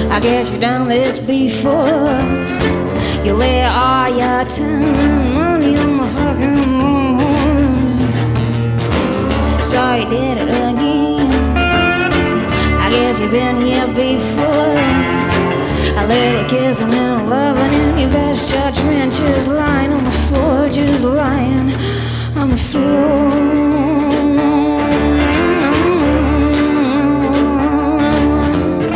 I guess you've done this before. You lay all your time and money on the fucking horse. So you did it again. I guess you've been here before. A little kissing and loving in your best judgment. Just lying on the floor, just lying on the floor.